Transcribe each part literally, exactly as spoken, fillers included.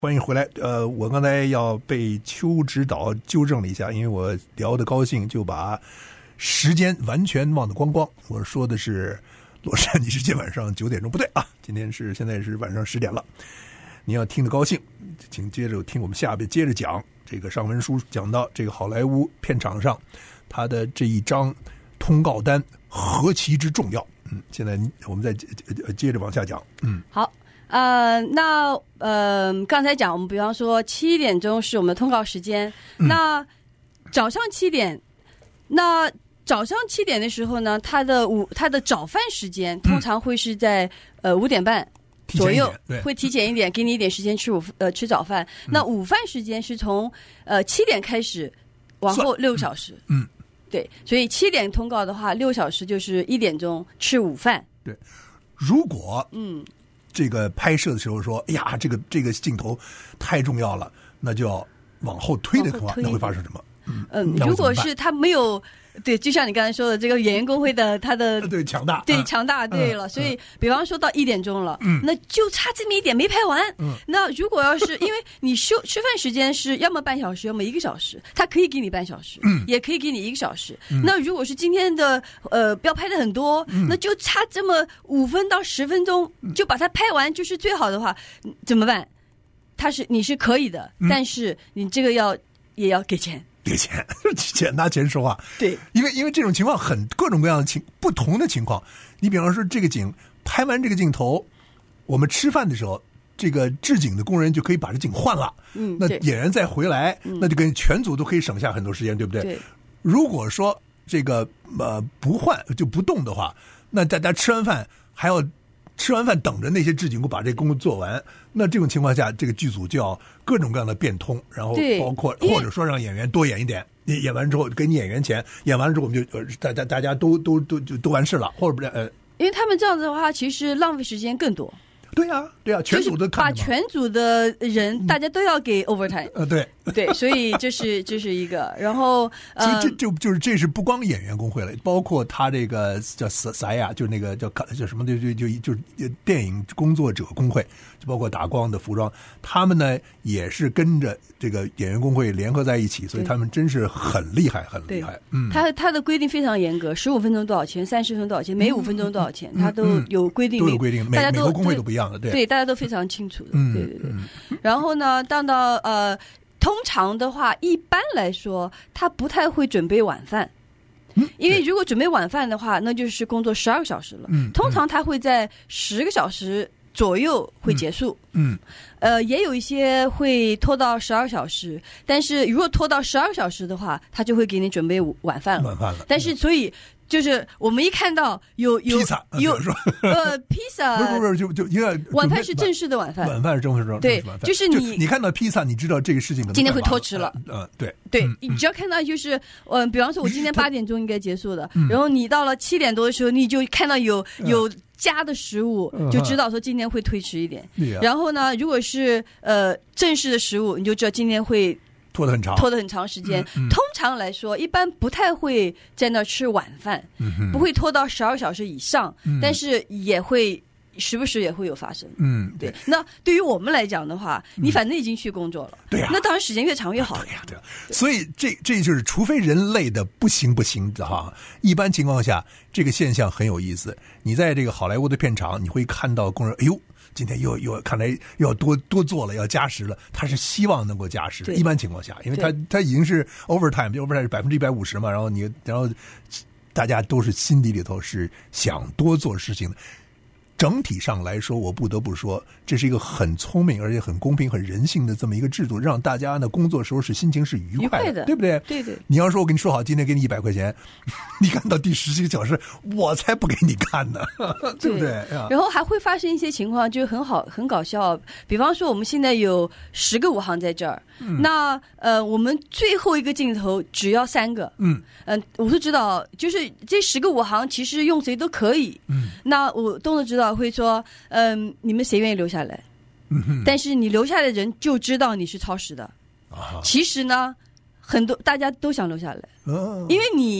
欢迎回来。呃，我刚才要被邱指导纠正了一下，因为我聊得高兴，就把时间完全忘得光光。我说的是洛杉矶时间晚上九点钟，不对啊，今天是现在是晚上十点了。你要听得高兴，请接着听我们下边接着讲这个上文书讲到这个好莱坞片场上他的这一张通告单何其之重要。嗯，现在我们再接着往下讲。嗯， 好。呃，那呃，刚才讲我们比方说七点钟是我们的通告时间，嗯、那早上七点，那早上七点的时候呢，它的午它的早饭时间通常会是在、嗯、呃五点半左右，会提前一点，给你一点时间吃午呃吃早饭。嗯、那午饭时间是从呃七点开始，往后六个小时。嗯，对，所以七点通告的话，六小时就是一点钟吃午饭。 对，如果嗯。这个拍摄的时候说，哎呀，这个这个镜头太重要了，那就要往后推的话，那会发生什么？ 嗯嗯，如果是他没有，对，就像你刚才说的，这个演员工会的他的对强大， 对强大，对了，所以比方说到一点钟了，嗯，那就差这么一点没拍完，嗯，那如果要是因为你休吃饭时间是要么半小时，要么一个小时，他可以给你半小时，嗯，也可以给你一个小时，嗯，那如果是今天的呃要拍的很多，嗯，那就差这么五分到十分钟就把它拍完，就是最好的话，怎么办？他是你是可以的，嗯，但是你这个要也要给钱。 给钱，钱拿钱说话。 对， 因为因为这种情况很各种各样的情不同的情况。你比方说这个景拍完这个镜头，我们吃饭的时候，这个制景的工人就可以把这景换了。嗯，那演员再回来，嗯，那就跟全组都可以省下很多时间，对不对？对。如果说这个呃不换就不动的话，那大家吃完饭还要吃完饭等着那些制景工把这工作做完。那这种情况下，这个剧组就要各种各样的变通，然后包括或者说让演员多演一点，你演完之后给你演员钱，演完了之后我们就呃大家大家都都都就都完事了，或者不呃， 因为他们这样子的话，其实浪费时间更多。 对呀、啊，对呀、啊，全组都看、 就是、把全组的人、嗯、大家都要给 overtime。 呃，对对，所以这是这是一个，然后呃，所以这就就是这是不光演员工会了，包括他这个叫啥啥呀，就是那个叫叫什么就就就就电影工作者工会，就包括打光的、服装，他们呢也是跟着这个演员工会联合在一起，所以他们真是很厉害，很厉害。嗯， 他他的规定非常严格，十五分钟多少钱，三十分钟多少钱，每五分钟多少钱，他、嗯、都有规定， 都有规定， 大家都每个工会都不一样。对, 对，大家都非常清楚的。嗯，对对对。然后呢，当到呃，通常的话，一般来说，他不太会准备晚饭，嗯、因为如果准备晚饭的话，那就是工作十二个小时了。嗯，通常他会在十个小时左右会结束。嗯，嗯呃，也有一些会拖到十二小时，但是如果拖到十二小时的话，他就会给你准备晚饭了。 晚饭了。 但是所以。就是我们一看到有有披萨有呃披萨不是不是就就因为晚饭是正式的晚饭， 晚饭是正式的对，就是你你看到披萨，你知道这个事情今天会拖迟了。 嗯，对对，你只要看到就是嗯、呃，比方说我今天八点钟应该结束的，然后你到了七点多的时候，你就看到有有加的食物，就知道说今天会推迟一点。然后呢，如果是呃正式的食物，你就知道今天会。 拖得很长， 拖得很长时间。嗯嗯、通常来说，一般不太会在那吃晚饭，嗯、不会拖到十二小时以上，嗯、但是也会时不时也会有发生。嗯，对。那对于我们来讲的话，嗯、你反正已经去工作了， 对呀、啊， 那当然时间越长越好。 对呀、啊，对呀、啊。所以这这就是，除非人类的不行不行的哈，一般情况下，这个现象很有意思。你在这个好莱坞的片场，你会看到工人，哎呦。今天又又看来又要多多做了，要加时了。他是希望能够加时的，一般情况下，因为他他已经是 overtime，overtime 是百分之一百五十嘛。然后你，然后大家都是心底里头是想多做事情的。整体上来说，我不得不说，这是一个很聪明而且很公平、很人性的这么一个制度，让大家呢工作时候是心情是愉快的， 愉快的对不对？ 对对。 你要说我跟你说好，今天给你一百块钱，你干到第十几个小时，我才不给你干呢，对不对？ 然后还会发生一些情况，就很好、很搞笑。比方说，我们现在有十个武行在这儿，嗯、那呃，我们最后一个镜头只要三个，嗯嗯、呃，我都知道，就是这十个武行其实用谁都可以，嗯，那我都能知道。会说，嗯、呃，你们谁愿意留下来？嗯、但是你留下来的人就知道你是超时的。啊、其实呢，很多大家都想留下来，哦、因为你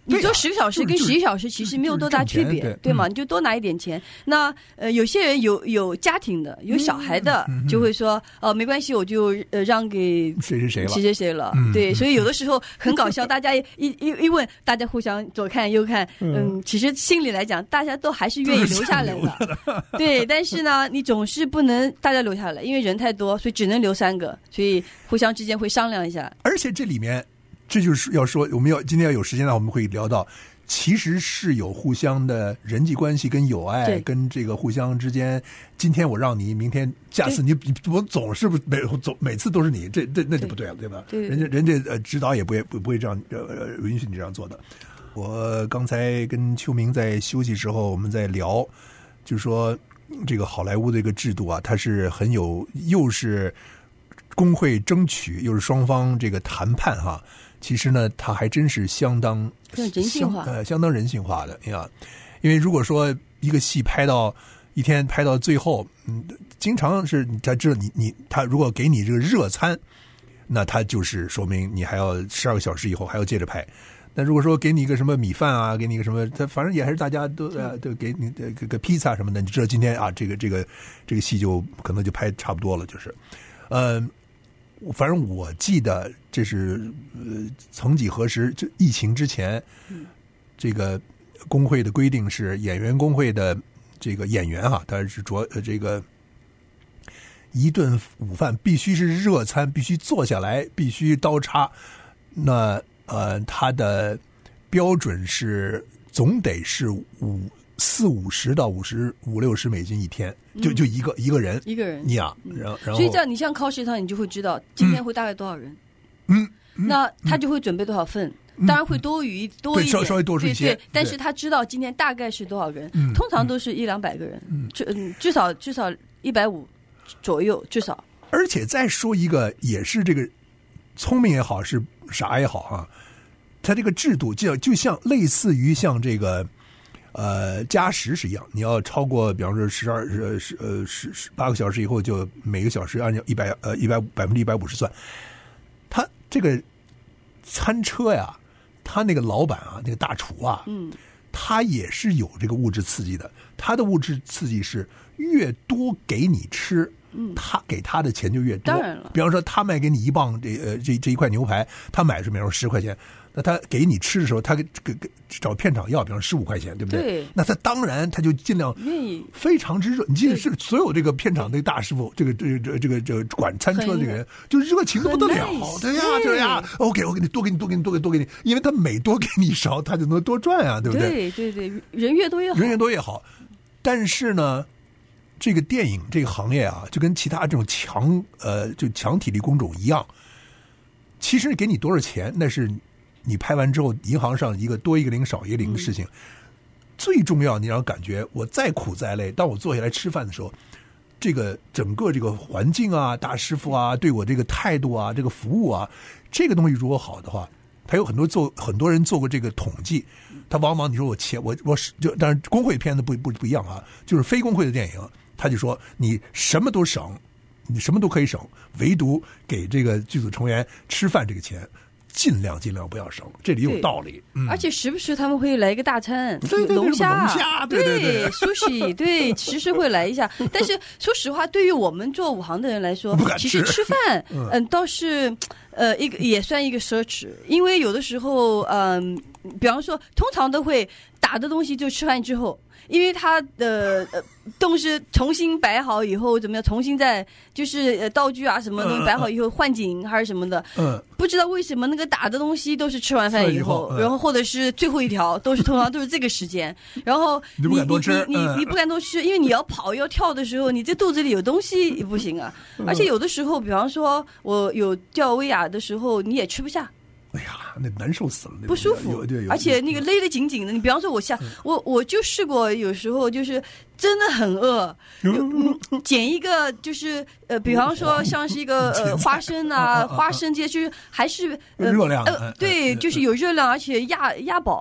你做十个小时跟十一小时其实没有多大区别，对吗？你就多拿一点钱。那呃，有些人有有家庭的，有小孩的，就会说哦，没关系，我就呃让给谁谁谁了， 谁谁谁了。对，所以有的时候很搞笑，大家一一一问，大家互相左看右看，嗯，其实心里来讲，大家都还是愿意留下来的。对，但是呢，你总是不能大家留下来，因为人太多，所以只能留三个，所以互相之间会商量一下。 而且这里面。这就是要说，我们要今天要有时间呢，我们会聊到，其实是有互相的人际关系跟友爱，跟这个互相之间，今天我让你，明天下次你我总是不每总每次都是你，这这那就不对了，对吧？ 对， 人家人家呃指导也不会不不会这样呃允许你这样做的。我刚才跟秋明在休息时候，我们在聊，就是说这个好莱坞的一个制度啊，它是很有，又是工会争取，又是双方这个谈判哈。其实呢，它还真是相当人性化， 呃，相当人性化的呀。因为如果说一个戏拍到一天拍到最后，嗯，经常是他知道你你他如果给你这个热餐，那他就是说明你还要十二个小时以后还要接着拍。但如果说给你一个什么米饭啊，给你一个什么，他反正也还是大家都呃都给你个个披萨什么的，你知道今天啊，这个这个这个戏就可能就拍差不多了，就是，呃。反正我记得这是呃，曾几何时，就疫情之前，嗯、这个工会的规定是演员工会的这个演员哈，他是着呃这个一顿午饭必须是热餐，必须坐下来，必须刀叉。那呃，他的标准是总得是五四五十到五十五六十美金一天。就就一个一个人， 一个人， 你啊，然后然后， 所以这样你像考试上，你就会知道今天会大概多少人，嗯，嗯那他就会准备多少份，嗯、当然会多余多一点， 稍稍微多出一些， 对对，但是他知道今天大概是多少人，嗯、通常都是一两百个人，嗯，至至少至少一百五左右，至少。 而且再说一个，也是这个聪明也好，是傻也好啊，他这个制度就就像类似于像这个。呃，加时是一样，你要超过，比方说十二十十呃十十八个小时以后，就每个小时按照一百呃一百百分之一百五十算。他这个餐车呀，他那个老板啊，那个大厨啊，嗯，他也是有这个物质刺激的。他的物质刺激是越多给你吃，嗯，他给他的钱就越多。 当然了， 比方说他卖给你一磅这呃这这一块牛排，他买是比方说十块钱。那他给你吃的时候，他给给给找片场要，比方十五块钱，对不对？ 对。 那他当然他就尽量非常之热。你记得是所有这个片场的大师傅，这个这个这个这个管餐车的这个人，就热情的不得了。对呀，对呀。OK， 我给你多给你多给你多给你多给你，因为他每多给你一勺，他就能多赚啊，对不对？ 对对对，人越多越好， 人越多越好。但是呢，这个电影这个行业啊，就跟其他这种强呃就强体力工种一样，其实给你多少钱那是。你拍完之后，银行上一个多一个零少一个零的事情，嗯、最重要，你让感觉我再苦再累，当我坐下来吃饭的时候，这个整个这个环境啊，大师傅啊，对我这个态度啊，这个服务啊，这个东西如果好的话，他有很多做很多人做过这个统计，他往往你说我钱我我就，当然工会片子不不不一样啊，就是非工会的电影，他就说你什么都省，你什么都可以省，唯独给这个剧组成员吃饭这个钱。尽量尽量不要省，这里有道理。 嗯、而且时不时他们会来一个大餐， 对对龙虾、 龙虾，对对对， 苏西，对，时时会来一下。但是说实话，对于我们做武行的人来说，其实吃饭，嗯、呃，倒是呃一个也算一个奢侈，因为有的时候，嗯、呃，比方说，通常都会打的东西就吃饭之后。因为它的呃东西重新摆好以后怎么样？重新再就是呃道具啊什么东西摆好以后换景还是什么的，嗯，不知道为什么那个打的东西都是吃完饭以后，然后或者是最后一条都是通常都是这个时间，然后你不敢多吃， 你你你不敢多吃，因为你要跑要跳的时候，你这肚子里有东西也不行啊。而且有的时候，比方说我有吊威亚的时候，你也吃不下。 哎呀，那难受死了， 不舒服，而且那个勒得紧紧的。你比方说，我下、嗯、我我就试过，有时候就是真的很饿，嗯，捡一个就是呃，比方说像是一个呃花生啊，花生这些就是还是、 呃、热量， 呃，对，就是有热量，而且压压饱。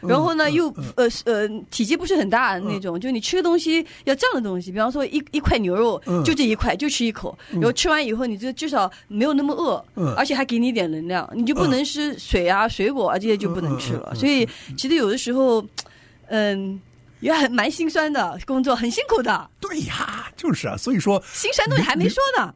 然后呢又呃呃体积不是很大的那种，就你吃的东西要这样的东西，比方说一一块牛肉就这一块就吃一口，然后吃完以后你就至少没有那么饿，而且还给你一点能量，你就不能吃水啊水果啊这些就不能吃了。所以其实有的时候嗯也很蛮心酸的，工作很辛苦的。 对呀，就是啊，所以说心酸东西还没说呢。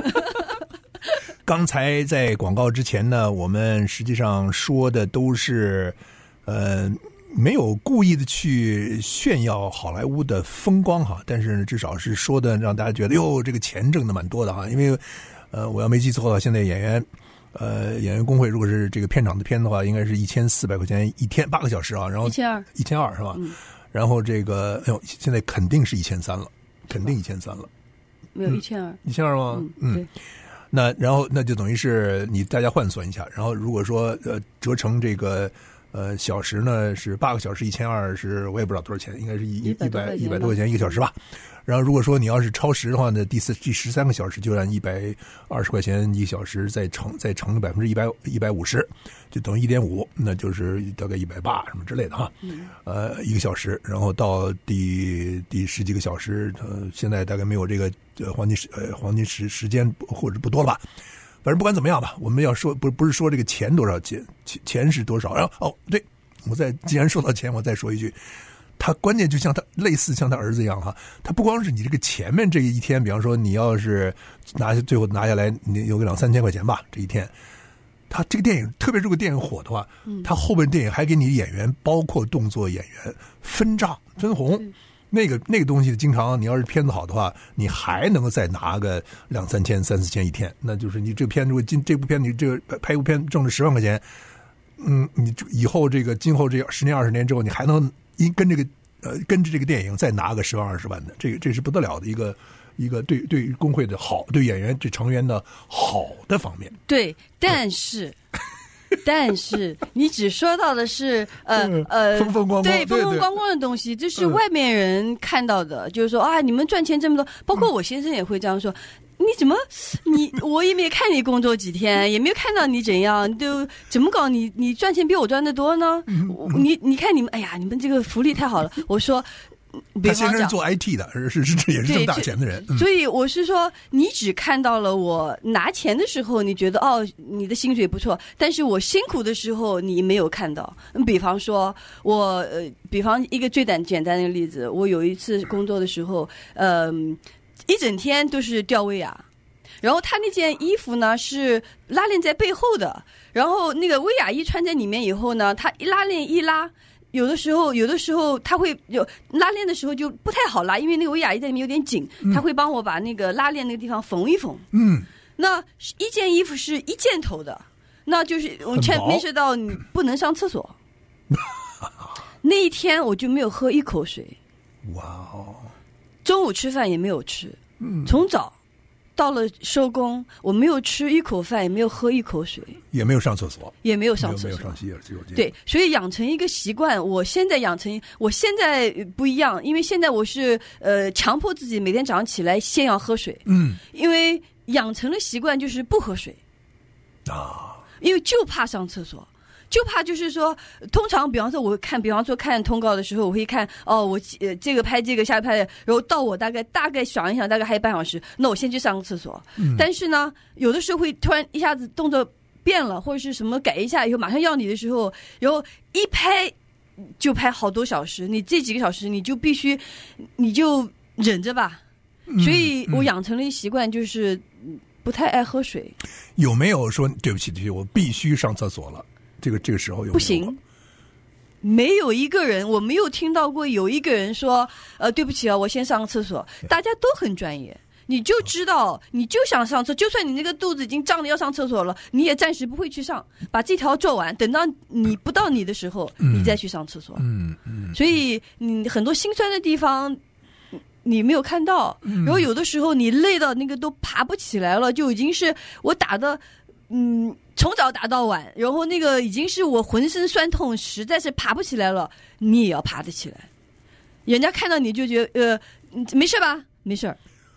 刚才在广告之前呢，我们实际上说的都是呃没有故意的去炫耀好莱坞的风光哈，但是至少是说的让大家觉得哟这个钱挣的蛮多的哈，因为呃我要没记错的话，现在演员呃演员工会如果是这个片场的片的话，应该是一千四百块钱一天八个小时啊，然后一千二一千二是吧？嗯，然后这个哎呦现在肯定是一千三了，肯定一千三了， 没有一千二， 一千二吗？ 嗯，对。 那然后那就等于是你大家换算一下，然后如果说呃折成这个呃小时呢是八个小时一千二是我也不知道多少钱，应该是一一百一百多块钱一个小时吧。然后如果说你要是超时的话呢，第四第十三个小时就按一百二十块钱一个小时再乘再乘百分之一百一百五十，就等于一点五，那就是大概一百八什么之类的哈。嗯、呃，一个小时，然后到第第十几个小时，呃，现在大概没有这个呃黄金时呃黄金时时间或者不多了吧。反正不管怎么样吧，我们要说不不是说这个钱多少钱钱钱是多少，然后哦对，我再既然说到钱，我再说一句。他关键就像他类似像他儿子一样哈，他不光是你这个前面这一天，比方说你要是拿最后拿下来，你有个两三千块钱吧，这一天，他这个电影特别如果电影火的话，他后边电影还给你演员，包括动作演员分账分红，那个那个东西经常你要是片子好的话，你还能够再拿个两三千三四千一天，那就是你这个片如果今这部片你这个拍一部片挣了十万块钱，嗯，你以后这个今后这十年二十年之后，你还能。因跟这个呃跟着这个电影再拿个十万二十万的，这个这是不得了的一个一个对对工会的好，对演员这成员的好的方面。 对，但是但是你只说到的是呃呃风风光光， 对风风光光的东西，这是外面人看到的，就是说啊你们赚钱这么多，包括我先生也会这样说。你怎么，你我也没看你工作几天，也没有看到你怎样，都怎么搞？你你赚钱比我赚的多呢？你你看你们，哎呀，你们这个福利太好了。我说， 他先生是做 I T 的，是是也是挣大钱的人。 所以我是说，你只看到了我拿钱的时候，你觉得哦，你的薪水不错，但是我辛苦的时候你没有看到。比方说，我呃，比方一个最简简单的例子，我有一次工作的时候，嗯、呃。一整天都是吊威亚，然后他那件衣服呢是拉链在背后的，然后那个威亚衣穿在里面以后呢，他一拉链一拉，有的时候有的时候他会有拉链的时候就不太好拉，因为那个威亚衣在里面有点紧，他会帮我把那个拉链那个地方缝一缝。嗯，那一件衣服是一件头的，那就是我牵没涉到你不能上厕所。那一天我就没有喝一口水。 哇哦！ 中午吃饭也没有吃，从早到了收工，我没有吃一口饭，也没有喝一口水， 也没有上厕所， 也没有上厕所， 没有上洗手间。 对，所以养成一个习惯。我现在养成，我现在不一样，因为现在我是呃强迫自己每天早上起来先要喝水，嗯，因为养成了习惯就是不喝水啊，因为就怕上厕所。就怕就是说，通常比方说我看，比方说看通告的时候，我会看哦，我呃这个拍这个，下拍，然后到我大概大概想一想，大概还有半小时，那我先去上个厕所。嗯、但是呢，有的时候会突然一下子动作变了，或者是什么改一下以后，马上要你的时候，然后一拍就拍好多小时，你这几个小时你就必须你就忍着吧。所以我养成了一习惯，就是不太爱喝水。 有没有说对不起，对不起，我必须上厕所了？这个这个时候有没有？ 不行，没有一个人，我没有听到过有一个人说，呃，对不起啊，我先上个厕所。大家都很专业，你就知道，你就想上厕，就算你那个肚子已经胀得要上厕所了，你也暂时不会去上，把这条做完，等到你不到你的时候，你再去上厕所。嗯嗯。所以你很多心酸的地方你没有看到，然后有的时候你累到那个都爬不起来了，就已经是我打的，嗯。从早打到晚，然后那个已经是我浑身酸痛，实在是爬不起来了，你也要爬得起来。人家看到你就觉得呃没事吧，没事。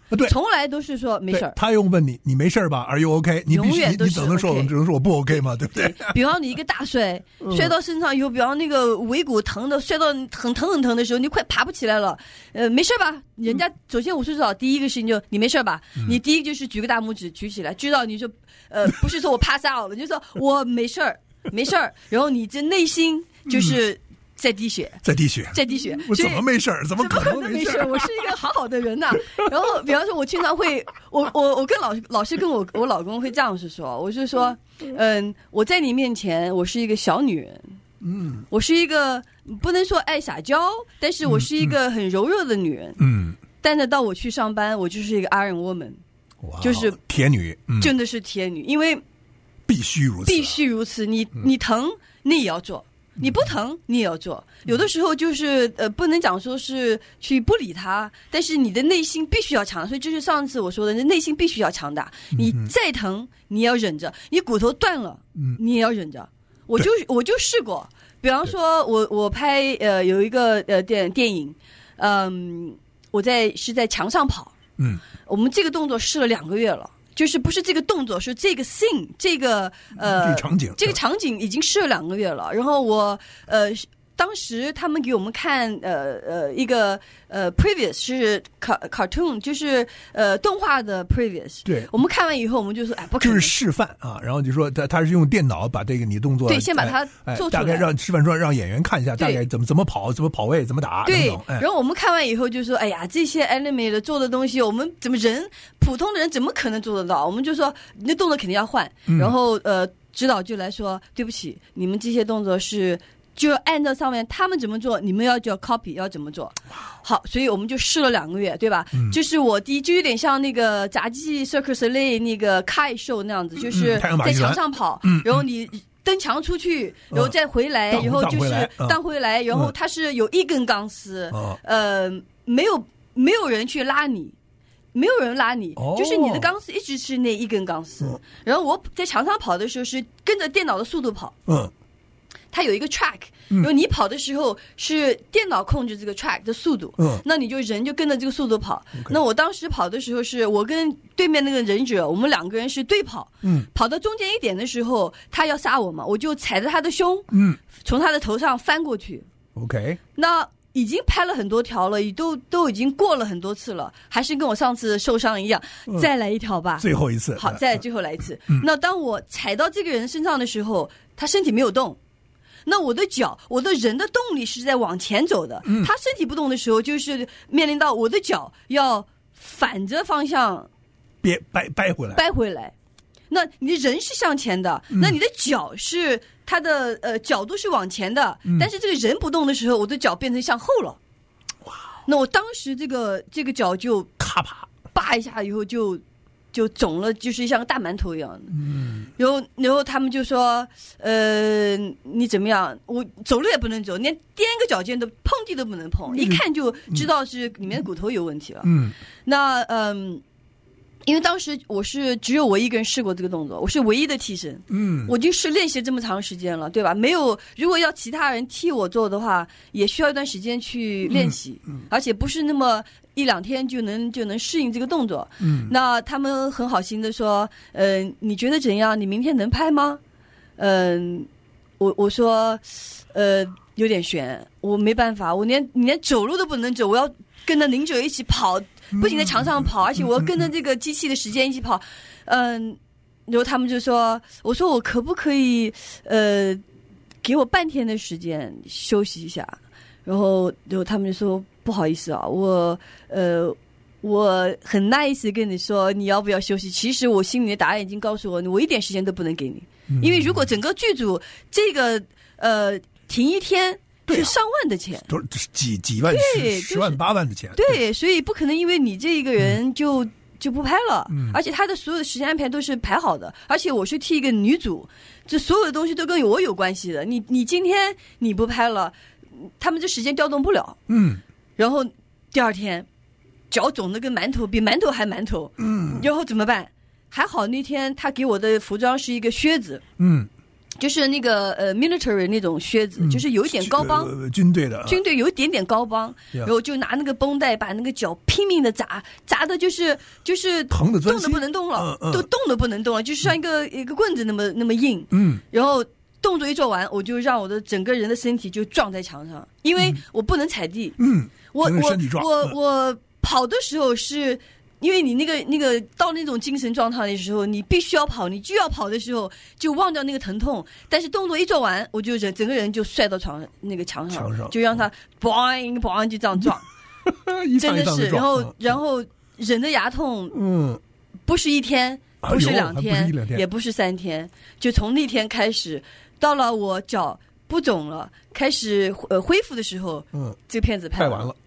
对， 从来都是说没事儿。 他用问你，你没事吧 ？Are you OK？ 你必须你你怎能说我只能说我不 OK 吗？对不对？ 比方你一个大摔，摔到身上以后，比方那个尾骨疼的，摔到很疼很疼的时候，你快爬不起来了，呃，没事吧？人家首先我说少，第一个事情就你没事吧？嗯、你第一个就是举个大拇指举起来，知道你就呃不是说我 pass out 了，你就说我没事儿，没事儿，然后你这内心就是。嗯在滴血， 在滴血， 在滴血。 我怎么没事儿？怎么可能没事儿？ 我是一个好好的人呐、啊。然后，比方说，我经常会，我我我跟老老师跟我我老公会这样是说，我是说，嗯，我在你面前，我是一个小女人，嗯，我是一个不能说爱撒娇，但是我是一个很柔弱的女人，嗯。但是到我去上班，我就是一个 Iron Woman， 就是铁女，嗯、 真的是铁女，因为必须如此， 必须如此。你你疼，你也要做。你不疼，你也要做。有的时候就是呃，不能讲说是去不理他，但是你的内心必须要强大。所以这是上次我说的，内心必须要强大。你再疼，你也要忍着；你骨头断了，你也要忍着。我就我就试过，比方说我我拍呃有一个呃电电影，嗯、呃，我在是在墙上跑，嗯，我们这个动作试了两个月了。就是不是这个动作，是这个 scene， 这个呃， 这个场景， 这个场景已经试了两个月了。然后我呃，当时他们给我们看呃呃一个呃 previous 是 cartoon， 就是呃动画的 previous。 对， 我们看完以后，我们就说哎，不可能， 就是示范啊。然后就说他他是用电脑把这个你动作对，先把它做出来， 大概让示范说让演员看一下大概怎么怎么跑，怎么跑位，怎么打。 对， 等等哎、 然后我们看完以后就说，哎呀，这些 animator 做的东西，我们怎么人普通的人怎么可能做得到？我们就说你的动作肯定要换。嗯、然后呃，指导就来说，对不起，你们这些动作是。就按照上面他们怎么做，你们要叫 copy 要怎么做。好，所以我们就试了两个月，对吧？嗯、这是我第一，就有点像那个杂技 circus 类那个 kite show 那样子，就是在墙上跑，嗯、然后你蹬墙出去，然后再回来，嗯、然后就是荡回来，然后它是有一根钢丝，嗯、呃，没有没有人去拉你。没有人拉你，哦、就是你的钢丝一直是那一根钢丝。嗯、然后我在墙上跑的时候是跟着电脑的速度跑。嗯。它有一个 track， 然后你跑的时候是电脑控制这个 track 的速度，嗯，那你就人就跟着这个速度跑。Okay. 那我当时跑的时候是我跟对面那个忍者，我们两个人是对跑，嗯，跑到中间一点的时候，他要杀我嘛，我就踩着他的胸，嗯，从他的头上翻过去。 OK， 那已经拍了很多条了，都都已经过了很多次了，还是跟我上次受伤一样，嗯、再来一条吧， 最后一次， 好，再最后来一次。嗯、那当我踩到这个人身上的时候，他身体没有动。那我的脚，我的人的动力是在往前走的。嗯、他身体不动的时候，就是面临到我的脚要反着方向， 别掰掰回来， 掰回来。那你的人是向前的，嗯、那你的脚是它的呃角度是往前的，嗯、但是这个人不动的时候，我的脚变成向后了。哇！那我当时这个这个脚就咔啪叭一下以后就。就肿了，就是像个大馒头一样的。嗯，然后，然后他们就说：“呃，你怎么样？我走路也不能走，连踮个脚尖都碰地都不能碰，嗯、一看就知道是里面的骨头有问题了。”嗯，那嗯，因为当时我是只有我一个人试过这个动作，我是唯一的替身。嗯，我就是练习这么长时间了，对吧？没有，如果要其他人替我做的话，也需要一段时间去练习，嗯嗯、而且不是那么。一两天就能就能适应这个动作，嗯，那他们很好心的说，嗯、呃，你觉得怎样？你明天能拍吗？嗯、呃，我我说，呃，有点悬，我没办法，我连你连走路都不能走，我要跟着领者一起跑，不仅在墙上跑，而且我要跟着这个机器的时间一起跑，嗯、呃，然后他们就说，我说我可不可以，呃，给我半天的时间休息一下？然后，然后他们就说。不好意思啊，我呃，我很 nice 跟你说你要不要休息。其实我心里的答案已经告诉我，我一点时间都不能给你，嗯、因为如果整个剧组这个呃停一天是上万的钱， 都是几几万、十十万、八万的钱。 对，对所以不可能因为你这一个人就、嗯、就不拍了。嗯、而且他的所有的时间安排都是排好的，而且我是替一个女主，这所有的东西都跟我有关系的。你你今天你不拍了，他们这时间调动不了。嗯。然后第二天脚肿的跟馒头，比馒头还馒头。嗯，然后怎么办？还好那天他给我的服装是一个靴子。嗯， 就是那个呃 military 那种靴子，嗯、就是有一点高帮， 呃、军队的， 军队有一点点高帮， yeah. 然后就拿那个绷带把那个脚拼命的砸，砸的就是就是疼的动的不能动了，嗯嗯、都动的不能动了，就是像一个、嗯、一个棍子那么那么硬， 嗯， 然后动作一做完，我就让我的整个人的身体就撞在墙上，因为我不能踩地， 嗯， 我我我、 嗯、 我跑的时候是。因为你那个那个到那种精神状态的时候，你必须要跑，你就要跑的时候就忘掉那个疼痛，但是动作一做完，我就整整个人就摔到床那个墙上， 墙上就让他boing boing就这样撞， 一真的是，然后、 嗯、 然后忍着牙痛， 嗯， 不是一天，不是两天， 啊、不是也不是三天，就从那天开始，到了我脚不肿了，开始呃恢复的时候， 嗯， 这个片子拍完了。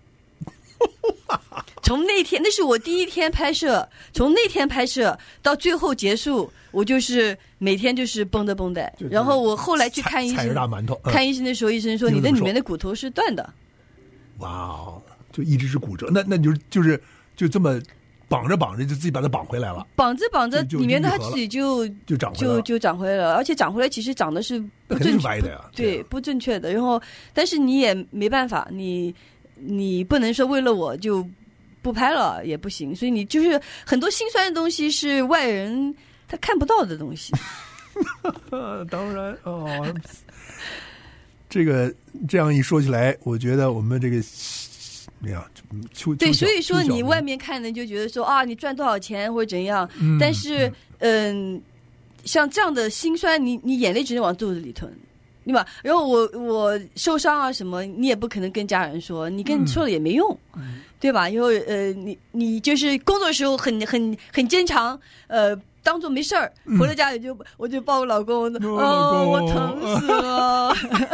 从那天，那是我第一天拍摄，从那天拍摄到最后结束，我就是每天就是绷着绷带。然后我后来去看医生， 踩着大馒头、 嗯、看医生的时候，医生说你的里面的骨头是断的。 哇哦，就一直是骨折，那那你就就是就这么绑着绑着，就自己把它绑回来了。 绑着绑着，里面的它自己就就长回来就就长回来了，而且长回来其实长的是不正确的呀， 对，不正确的。然后，但是你也没办法，你你不能说为了我就。不拍了也不行，所以你就是很多心酸的东西是外人他看不到的东西。 当然哦，这个这样一说起来，我觉得我们这个哎呀，秋对，所以说你外面看的就觉得说啊，你赚多少钱或者怎样， 嗯、 但是嗯、呃，像这样的心酸，你你眼泪只能往肚子里吞。对吧？然后我我受伤啊什么，你也不可能跟家人说，你跟说了也没用， 嗯、 对吧？然后呃，你你就是工作的时候很很很坚强，呃，当做没事儿，回到家里就、嗯、我就抱我老公， 哦， 哦我疼死了。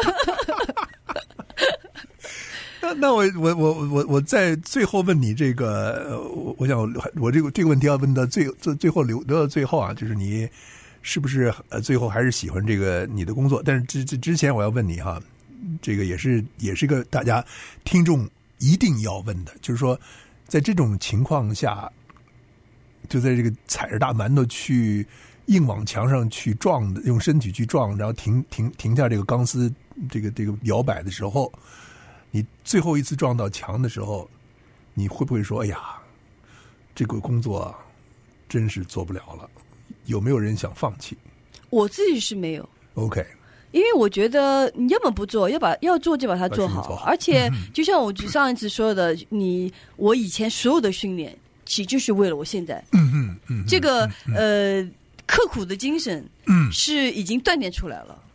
那那我我我我我在最后问你这个，我我想我这个这个问题要问到最最最后留留到最后啊，就是你。是不是呃最后还是喜欢这个你的工作？但是之之之前我要问你哈，这个也是也是个大家听众一定要问的，就是说在这种情况下，就在这个踩着大馒头去硬往墙上去撞的，用身体去撞，然后停停停下这个钢丝这个这个摇摆的时候，你最后一次撞到墙的时候，你会不会说哎呀，这个工作真是做不了了？有没有人想放弃？ 我自己是没有。 OK， 因为我觉得你要么不做，要把要做就把它做好。 做好而且、嗯、就像我上一次说的，你我以前所有的训练，其实就是为了我现在。 嗯嗯嗯， 这个、嗯、呃刻苦的精神， 嗯， 是已经锻炼出来了。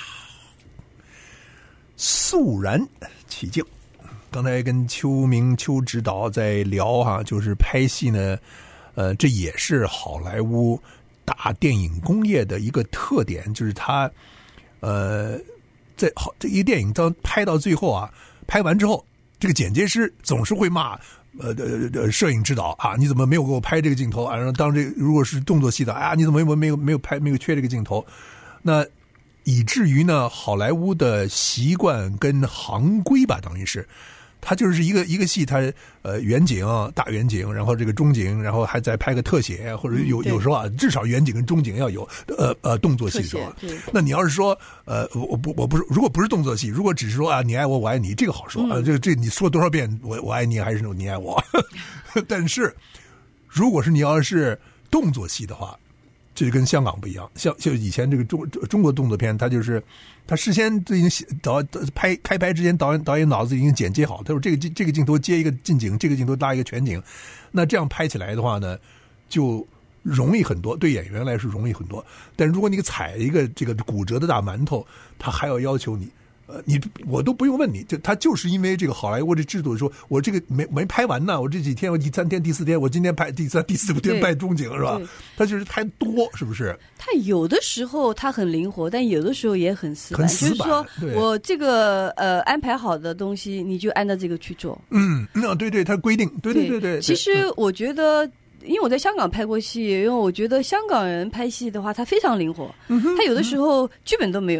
肃然起敬。刚才跟邱明邱指导在聊哈、啊，就是拍戏呢，呃，这也是好莱坞大电影工业的一个特点，就是它，呃，在好这一电影当拍到最后啊，拍完之后，这个剪接师总是会骂，呃呃呃，摄影指导啊，你怎么没有给我拍这个镜头啊？然后当这如果是动作戏的啊，你怎么没有没有没有拍没有缺这个镜头？那以至于呢，好莱坞的习惯跟行规吧，等于是。它就是一个一个戏，它呃远景、大远景，然后这个中景，然后还再拍个特写，或者有有时候啊，至少远景跟中景要有呃呃动作戏的时候。那你要是说呃我不我不是如果不是动作戏，如果只是说啊你爱我我爱你，这个好说、嗯、啊，这这你说多少遍我我爱你还是你爱我，但是如果是你要是动作戏的话。这就跟香港不一样，像就以前这个中中国动作片，他就是他事先就已经导拍开拍之前，导演导演脑子已经剪接好，他说这个这个镜头接一个近景，这个镜头拉一个全景，那这样拍起来的话呢，就容易很多，对演员来说容易很多。但如果你踩一个这个骨折的大馒头，他还要要求你。呃，你我都不用问你，就他就是因为这个好莱坞这制度说，我这个没没拍完呢，我这几天我第三天第四天，我今天拍第三第四天拍中景是吧？他就是拍多是不是？ 他有的时候他很灵活，但有的时候也很死板， 很死板就是说我这个呃安排好的东西，你就按照这个去做。 嗯，那对对，他规定，对对对 对, 对。 其实我觉得。因为我在香港拍过戏，因为我觉得香港人拍戏的话，他非常灵活，嗯、他有的时候剧本都没有，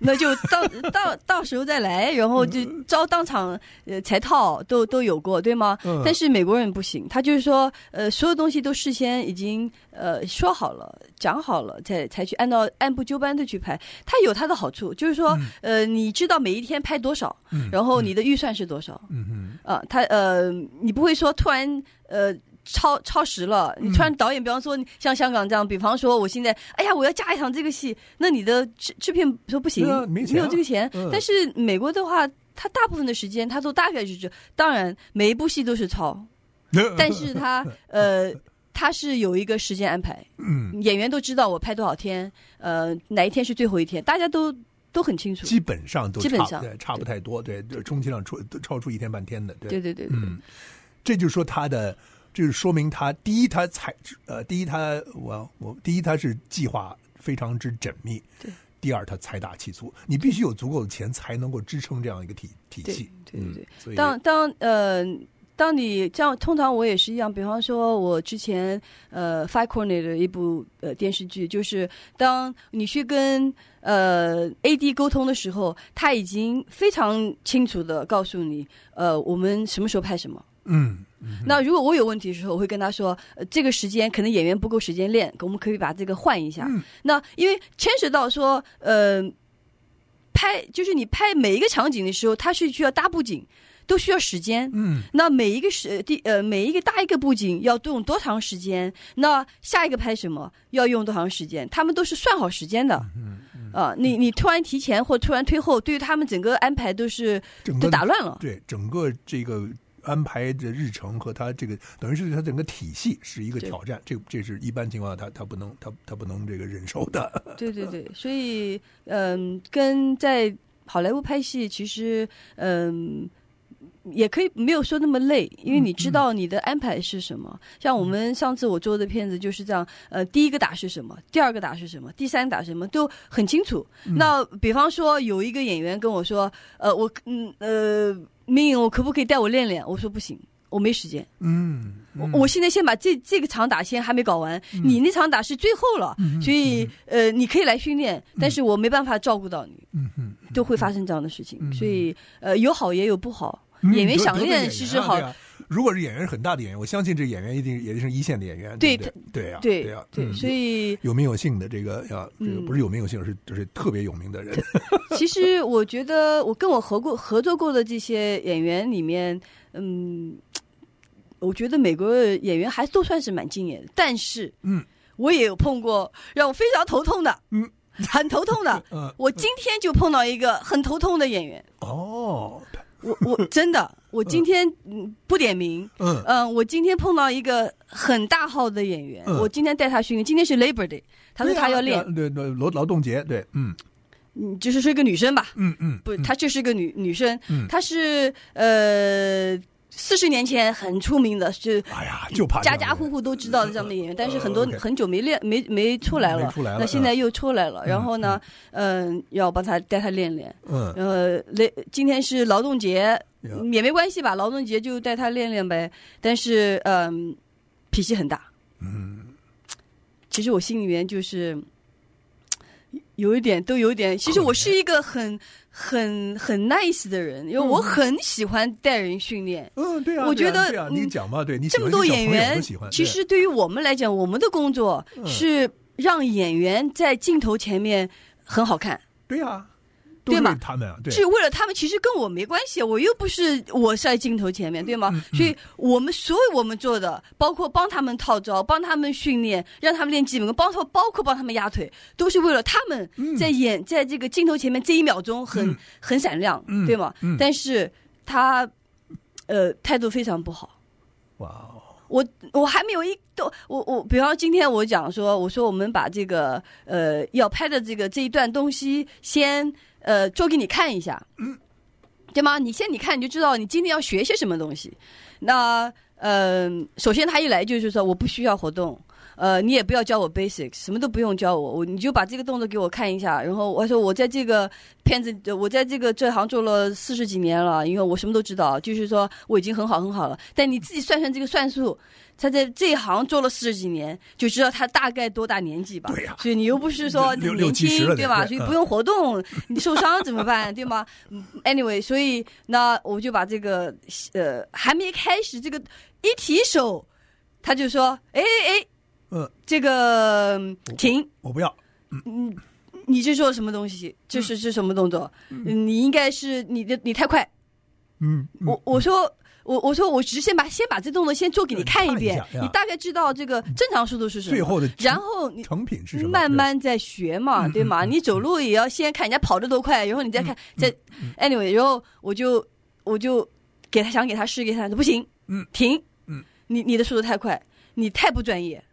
那就到到到时候再来，然后就招当场呃裁套都都有过，对吗？嗯、但是美国人不行，他就是说呃所有东西都事先已经呃说好了、讲好了，才才去按照按部就班的去拍。它有它的好处，就是说、嗯、呃你知道每一天拍多少，嗯、然后你的预算是多少，嗯嗯啊，他呃你不会说突然呃。超超时了，你突然导演，比方说像香港这样，比方说我现在，哎呀，我要加一场这个戏，那你的制制片说不行， 啊、没, 没有这个钱、嗯。但是美国的话，他大部分的时间，他都大概是这，当然每一部戏都是超，但是他呃，他是有一个时间安排，嗯，演员都知道我拍多少天，呃，哪一天是最后一天，大家都。都很清楚， 基本上都差基本上对差不太多，对，对充其量超超出一天半天的，对对对 对, 对， 嗯，这就是说他的，就是说明他第一他才呃第一他我我第一他是计划非常之缜密， 对， 第二他财大气粗，你必须有足够的钱才能够支撑这样一个体体系， 对对 对, 对、嗯，当当呃。当你这样，通常我也是一样。比方说，我之前呃《Five Corner》的一部呃电视剧，就是当你去跟呃 A D 沟通的时候，他已经非常清楚的告诉你，呃，我们什么时候拍什么。 嗯，嗯那如果我有问题的时候，我会跟他说，呃，这个时间可能演员不够时间练，我们可以把这个换一下。嗯、那因为牵涉到说，呃，拍就是你拍每一个场景的时候，它是需要搭布景。都需要时间，嗯，那每一个时第呃每一个搭一个布景要用多长时间？那下一个拍什么要用多长时间？他们都是算好时间的，嗯嗯啊，你你突然提前或突然推后，对于他们整个安排都是都打乱了。 对，整个这个安排的日程和他这个等于是他整个体系是一个挑战，这这是一般情况下他他不能他他不能这个忍受的。 对对对，所以嗯、呃，跟在好莱坞拍戏其实嗯。呃也可以没有说那么累，因为你知道你的安排是什么。嗯、像我们上次我做的片子就是这样，呃，第一个打是什么，第二个打是什么，第三个打是什么，都很清楚。嗯、那比方说有一个演员跟我说，呃，我嗯呃，明颖，我可不可以带我练练？我说不行，我没时间。嗯，嗯我我现在先把这这个场打先还没搞完，嗯、你那场打是最后了，嗯、所以呃，你可以来训练，嗯、但是我没办法照顾到你。嗯嗯，都会发生这样的事情，嗯、所以呃，有好也有不好。演员想练其实好、 嗯啊，如果是演员是很大的演员，我相信这演员一定也是一线的演员， 对对对啊， 对对啊， 对， 嗯、 所以有名有姓的这个要这个不是有名有姓，是就是特别有名的人。 其实我觉得我跟我合过合作过的这些演员里面，嗯，我觉得美国演员还都算是蛮敬业的，但是嗯，我也有碰过让我非常头痛的，嗯。很头痛的，嗯、我今天就碰到一个很头痛的演员。哦，我我真的，我今天嗯不点名，嗯嗯、呃，我今天碰到一个很大号的演员，嗯、我今天带他训练。今天是 Labor Day， 他说他要练， 对对劳劳动节，对，嗯嗯，就是是一个女生吧， 嗯嗯， 不，她就是个女女生，嗯，她是呃。四十年前很出名的，就哎呀，就怕家家户户都知道的这样的演员，但是很多很久没练没没出来了， 出来了， 那现在又出来了。然后呢，嗯，要帮他带他练练。嗯，然后练今天是劳动节，也没关系吧？劳动节就带他练练呗。但是嗯，脾气很大。嗯，其实我心里面就是有一点，都有一点。其实我是一个很。很很 nice 的人，因为我很喜欢带人训练。 嗯，对啊， 我觉得对啊，你讲嘛，对你这么多演员，其实对于我们来讲，我们的工作是让演员在镜头前面很好看。 对啊， 对吗？ 他们啊，对， 是为了他们，其实跟我没关系，我又不是我在镜头前面，对吗？嗯嗯、所以我们所有我们做的，包括帮他们套招、帮他们训练、让他们练基本功，包括包括帮他们压腿，都是为了他们在演、嗯、在这个镜头前面这一秒钟很、嗯、很闪亮，嗯、对吗？嗯、但是他呃态度非常不好。 哇哦！ 我我还没有一都我我，比方今天我讲说，我说我们把这个呃要拍的这个这一段东西先。呃，做给你看一下，嗯，对吗？你先你看你就知道你今天要学些什么东西。那呃，首先他一来就是说我不需要活动， 呃，你也不要教我 basics， 什么都不用教我，我你就把这个动作给我看一下。然后我说我在这个片子，我在这个这行做了四十几年了，因为我什么都知道，就是说我已经很好很好了。但你自己算算这个算数，他在这一行做了四十几年，就知道他大概多大年纪吧？ 对呀、啊。 所以你又不是说你年轻，对吧？所以不用活动，你受伤怎么办？对吗 ？Anyway， 所以那我就把这个呃还没开始这个一提手，他就说：“哎哎哎。” 嗯， 这个停， 我不要。 嗯，你这做什么东西？这是是什么动作？嗯，你应该是你的你太快。 嗯，嗯我我说我我说我只是先把先把这动作先做给你看一遍， 一你大概知道这个正常速度是什么， 最后的然后你成品是什么， 慢慢再学嘛，对吗？ 嗯、 你走路也要先看人家跑得多快，然后你再看，再、 嗯、 anyway， 然后我就我就给他想给他试给他，不行， 嗯， 停， 嗯， 你你的速度太快，你太不专业。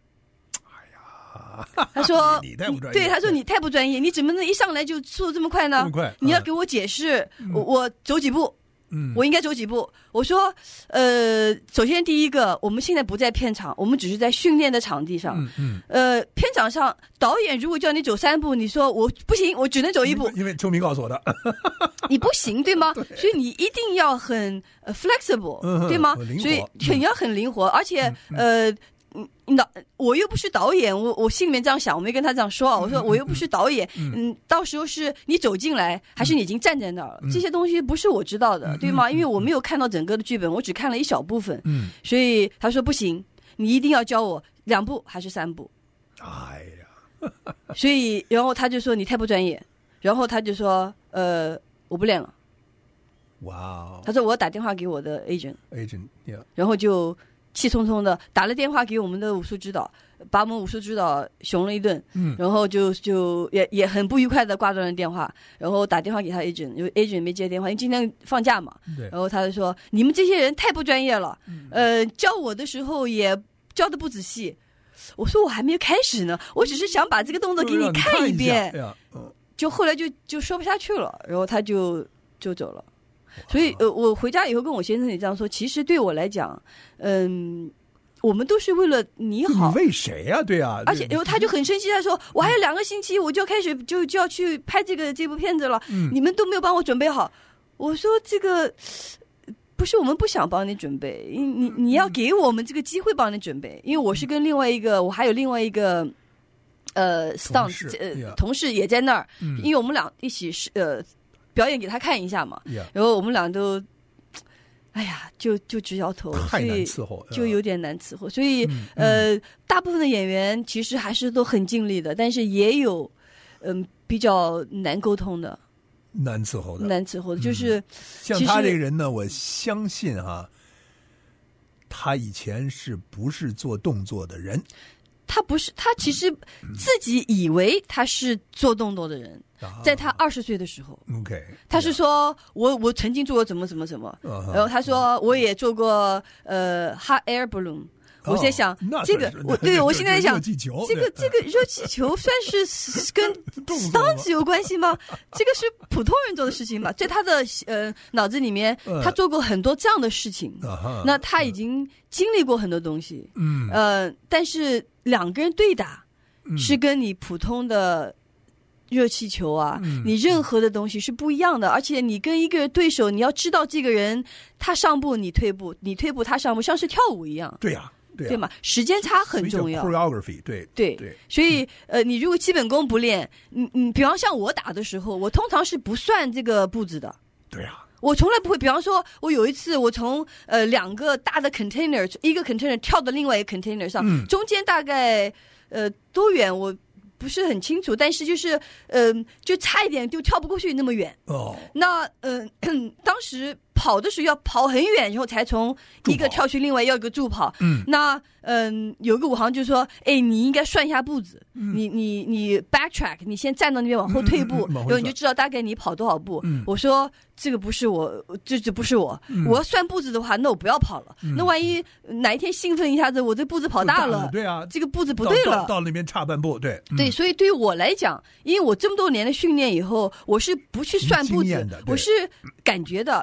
他说你太不专业， 对，他说你太不专业，你怎么能一上来就速度这么快呢？ 这么快， 你要给我解释， 嗯、 我我走几步， 嗯， 我应该走几步。我说，呃，首先第一个，我们现在不在片场，我们只是在训练的场地上， 嗯嗯， 呃，片场上导演如果叫你走三步，你说我不行，我只能走一步， 因为秋明告诉我的， 你不行，对吗？对，所以你一定要很、呃、flexible，、 嗯、 对吗？ 嗯、 所以你要很灵活，而且、嗯、呃。嗯，导我又不是导演，我我心里面这样想，我没跟他这样说啊。我说我又不是导演，嗯，嗯到时候是你走进来，还是你已经站在那儿了？嗯、这些东西不是我知道的，嗯、对吗？因为我没有看到整个的剧本，我只看了一小部分，嗯，所以他说不行，你一定要教我两步还是三步？ 哎呀， 所以然后他就说你太不专业，然后他就说呃我不练了。 哇哦！ 他说我要打电话给我的 agent，agent，、yeah. 然后就。气冲冲的打了电话给我们的武术指导，把我们武术指导熊了一顿，嗯，然后就就也也很不愉快的挂断了电话，然后打电话给他 agent， 因为 agent 没接电话，因为今天放假嘛， 对， 然后他就说你们这些人太不专业了，嗯、呃，教我的时候也教的不仔细，我说我还没有开始呢，我只是想把这个动作给你看一遍， 嗯嗯、 就后来就就说不下去了，然后他就就走了。所以，呃，我回家以后跟我先生也这样说。其实对我来讲，嗯，我们都是为了你好。 你为谁呀、啊？对呀、啊。 而且，然后他就很生气，他说：“我还有两个星期，我就要开始就就要去拍这个这部片子了，嗯、你们都没有帮我准备好。”我说：“这个不是我们不想帮你准备，你你你要给我们这个机会帮你准备，因为我是跟另外一个，我还有另外一个呃 stunt 呃同事也在那儿，嗯、因为我们俩一起是呃。”表演给他看一下嘛， yeah. 然后我们俩都，哎呀，就就直摇头， 太难伺候， 就有点难伺候。所以，嗯、呃，大部分的演员其实还是都很尽力的，但是也有，嗯、呃，比较难沟通的， 难伺候的， 难伺候的，就是、嗯、 像他这个人呢，我相信哈，他以前是不是做动作的人？ 他不是，他其实自己以为他是做动作的人。在他二十岁的时候 ，OK， 他是说我我曾经做过怎么怎么怎么， uh-huh, 然后他说我也做过呃 hot air balloon，、哦、我在想这个我对我现在在想这个这个热气球算是跟 stunts 有关系吗？这个是普通人做的事情嘛，在他的呃脑子里面，他做过很多这样的事情， uh-huh, 那他已经经历过很多东西， 嗯， 呃，但是两个人对打是跟你普通的。热气球啊、嗯，你任何的东西是不一样的，而且你跟一个对手，你要知道这个人他上步你退步，你退步他上步，像是跳舞一样。 对呀、啊，对、啊、 对嘛，时间差很重要。 choreography， 对对对，所以呃，你如果基本功不练，你你比方像我打的时候，我通常是不算这个步子的。 对呀、啊， 我从来不会。比方说，我有一次我从呃两个大的 container， 一个 container 跳到另外一个 container 上，嗯、中间大概呃多远我。不是很清楚，但是就是嗯、呃，就差一点就跳不过去那么远。 哦， 那嗯、呃，当时跑的时候要跑很远，然后才从一个跳去另外要一个助跑。 嗯， 那嗯、呃，有个武行就说：“哎，你应该算一下步子，嗯、你你你 backtrack， 你先站到那边往后退步， 嗯嗯嗯、 然后你就知道大概你跑多少步。 嗯” 我说。这个不是我，这这不是我、 嗯。 我要算步子的话，那我不要跑了。 嗯、 那万一哪一天兴奋一下子，我这步子跑大了， 对啊， 这个步子不对了， 到, 到, 到那边差半步，对、嗯、 对。所以对于我来讲，因为我这么多年的训练以后，我是不去算步子，我是感觉的。比方说，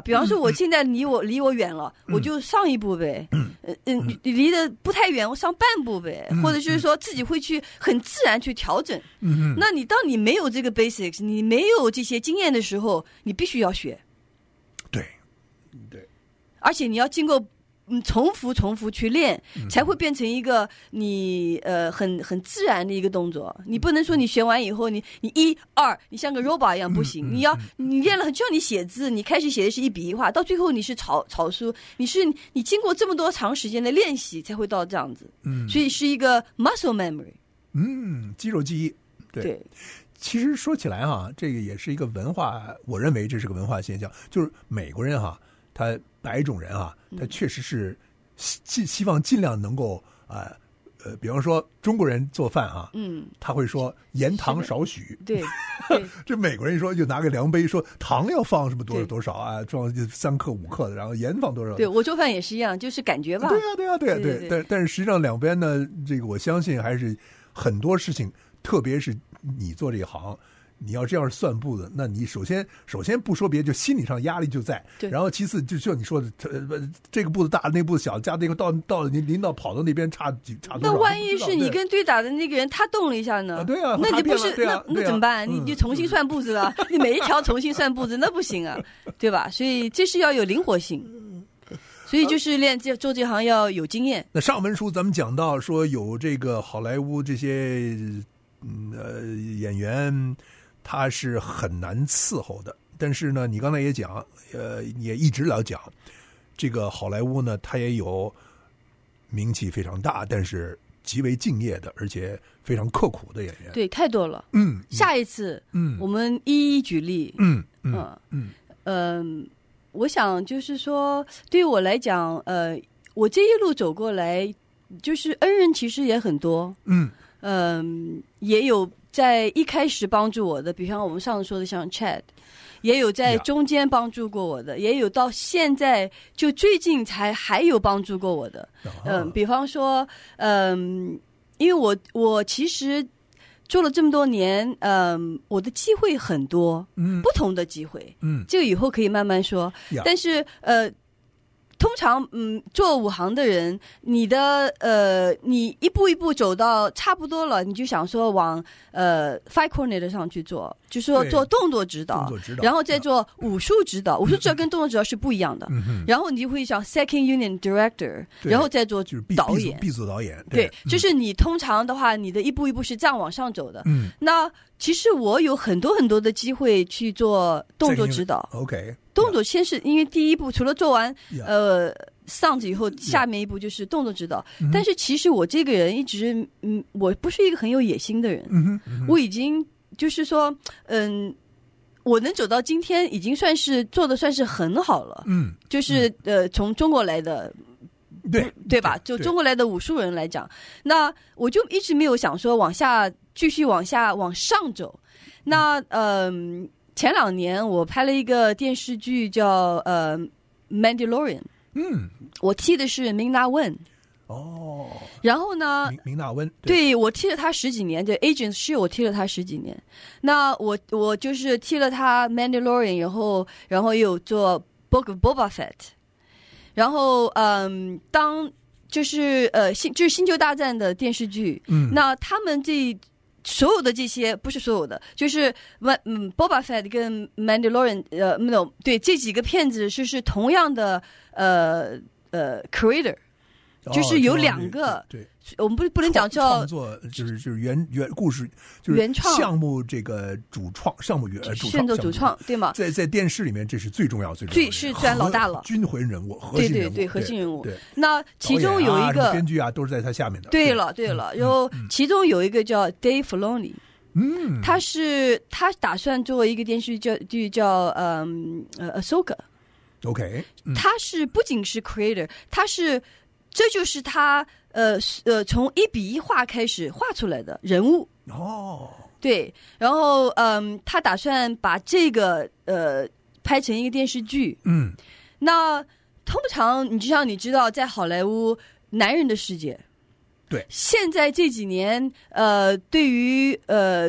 我现在离我离我远了，我就上一步呗。嗯嗯，离得不太远，我上半步呗，或者就是说自己会去很自然去调整。嗯，那你当你没有这个 basics， 你没有这些经验的时候，你必须要学。 对，对， 而且你要经过。嗯，重复重复去练，才会变成一个你呃很很自然的一个动作。你不能说你学完以后，你你一二，你像个 robot 一样不行。你要你练了，就像你写字，你开始写的是一笔一画，到最后你是草草书，你是你经过这么多长时间的练习才会到这样子。嗯，所以是一个 muscle memory。 嗯，肌肉记忆。对。对，其实说起来哈，这个也是一个文化，我认为这是个文化现象，就是美国人哈。他白种人啊，他确实是希希望尽量能够啊 呃, 呃，比方说中国人做饭啊，嗯，他会说盐糖少许， 对，对这美国人说就拿个量杯说糖要放什么多少多少啊，放三克五克的，然后盐放多少。 对我做饭也是一样，就是感觉吧。 对啊，对啊，对啊，对。对但但是实际上两边呢，这个我相信还是很多事情，特别是你做这一行。你要这样算步子，那你首先首先不说别的，就心理上压力就在。然后其次就像你说的，呃，这个步子大，那个步子小，加那个到到领领导跑到那边差几差多少？ 那万一是你跟对打的那个人他动了一下呢？ 啊对啊， 那你不是、 啊、 那那怎么办？你你重新算步子了，你每一条重新算步子那不行啊，对吧？所以这是要有灵活性。所以就是练这做这行要有经验。 那上文书咱们讲到说有这个好莱坞这些嗯呃演员。他是很难伺候的，但是呢，你刚才也讲，呃，也一直老讲，这个好莱坞呢，他也有名气非常大，但是极为敬业的，而且非常刻苦的演员。 对，太多了。 嗯， 下一次，嗯，我们一一举例。 嗯嗯嗯嗯、呃，我想就是说，对于我来讲，呃，我这一路走过来，就是恩人其实也很多。嗯嗯、呃，也有。在一开始帮助我的，比方我们上次说的像 Chad， 也有在中间帮助过我的， yeah. 也有到现在就最近才还有帮助过我的。嗯、uh-huh. 呃，比方说，嗯、呃，因为我我其实做了这么多年，嗯、呃，我的机会很多，嗯，不同的机会，嗯，这个以后可以慢慢说。Yeah. 但是呃。通常，嗯，做武行的人，你的呃，你一步一步走到差不多了，你就想说往呃 fight coordinator 上去做，就是说做动作指导， 指导然后再做武术指导。武术指导跟动作指导是不一样的。嗯、然后你就会想 second unit director， 然后再做导演， 闭组导演。 对，对就是你通常的话，你的一步一步是这样往上走的。嗯，那其实我有很多很多的机会去做动作指导。 OK。 动作先是因为第一步除了做完呃上子以后，下面一步就是动作指导。但是其实我这个人一直嗯，我不是一个很有野心的人。嗯哼，我已经就是说嗯，我能走到今天，已经算是做的算是很好了。嗯，就是呃从中国来的。 对对吧？就中国来的武术人来讲，那我就一直没有想说往下继续往下往上走。那嗯。呃前两年我拍了一个电视剧叫呃《Mandalorian》，嗯，我替的是明纳温。 哦， 然后呢， 明明纳温， 对, 对我替了他十几年，对 Agents 是我替了他十几年。那我我就是替了他 Mandalorian， 然后然后又做 Book of Boba Fett， 然后嗯，当就是呃星就是星球大战的电视剧，嗯，那他们这。所有的这些不是所有的，就是嗯 ，Boba Fett 跟 Mandalorian， 呃，没有对这几个片子是是同样的呃呃 creator， 就是有两个， 哦、对， 对我们不不能讲叫创作，就是就是原原故事，就是原创项目这个主创项目原主创主创对吗？ 在在电视里面这是最重要最重要的， 最是算老大了， 军魂人物，核心人物， 对对对核心人物。 对， 那其中有一个编剧啊，都是在他下面的。 对了对了，然后其中有一个叫 Dave Filoni。嗯，他是他打算做一个电视剧叫嗯呃 Ahsoka。OK， 他是不仅是 creator， 他是这就是他呃呃从一笔一画开始画出来的人物。 哦， 对，然后嗯，他打算把这个呃拍成一个电视剧。嗯，那通常你就像你知道，在好莱坞男人的世界。 对， 现在这几年，呃，对于呃